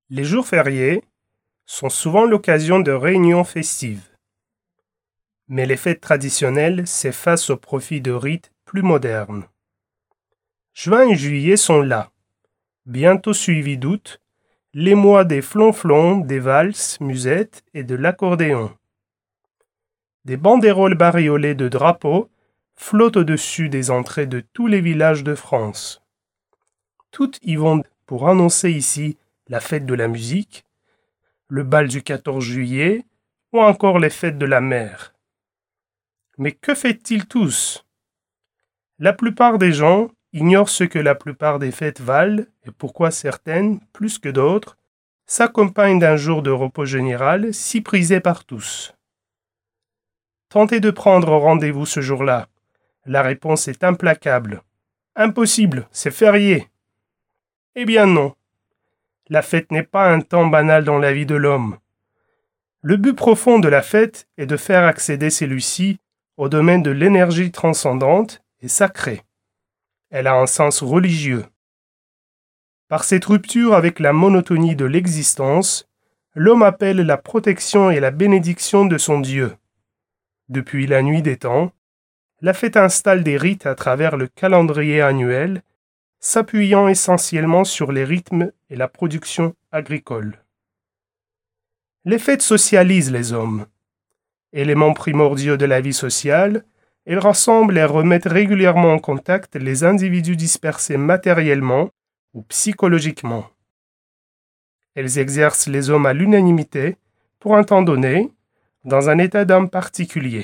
Les jours fériés sont souvent l'occasion de réunions festives. Mais les fêtes traditionnelles s'effacent au profit de rites plus modernes. Juin et juillet sont là, bientôt suivis d'août, les mois des flonflons, des valses, musettes et de l'accordéon. Des banderoles bariolées de drapeaux flottent au-dessus des entrées de tous les villages de France. Toutes y vont pour annoncer ici la fête de la musique, le bal du 14 juillet ou encore les fêtes de la mer. Mais que fêtent-ils tous? La plupart des gens ignorent ce que la plupart des fêtes valent et pourquoi certaines, plus que d'autres, s'accompagnent d'un jour de repos général si prisé par tous. Tentez de prendre rendez-vous ce jour-là. La réponse est implacable. Impossible, c'est férié. Eh bien non. La fête n'est pas un temps banal dans la vie de l'homme. Le but profond de la fête est de faire accéder celui-ci au domaine de l'énergie transcendante et sacrée. Elle a un sens religieux. Par cette rupture avec la monotonie de l'existence, l'homme appelle la protection et la bénédiction de son Dieu. Depuis la nuit des temps, la fête installe des rites à travers le calendrier annuel, s'appuyant essentiellement sur les rythmes et la production agricole. Les fêtes socialisent les hommes. Éléments primordiaux de la vie sociale, elles rassemblent et remettent régulièrement en contact les individus dispersés matériellement ou psychologiquement. Elles exercent les hommes à l'unanimité pour un temps donné, dans un état d'âme particulier.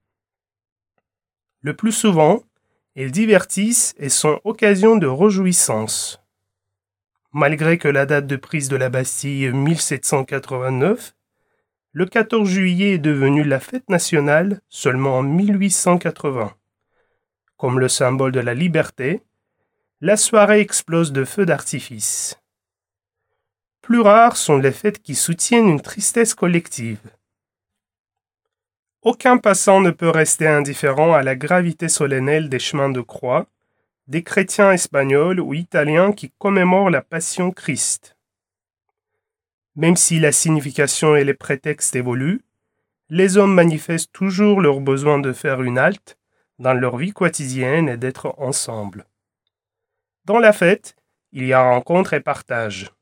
Le plus souvent, elles divertissent et sont occasion de réjouissance. Malgré que la date de prise de la Bastille 1789, le 14 juillet est devenu la fête nationale seulement en 1880. Comme le symbole de la liberté, la soirée explose de feux d'artifice. Plus rares sont les fêtes qui soutiennent une tristesse collective. Aucun passant ne peut rester indifférent à la gravité solennelle des chemins de croix, des chrétiens espagnols ou italiens qui commémorent la Passion Christ. Même si la signification et les prétextes évoluent, les hommes manifestent toujours leur besoin de faire une halte dans leur vie quotidienne et d'être ensemble. Dans la fête, il y a rencontre et partage.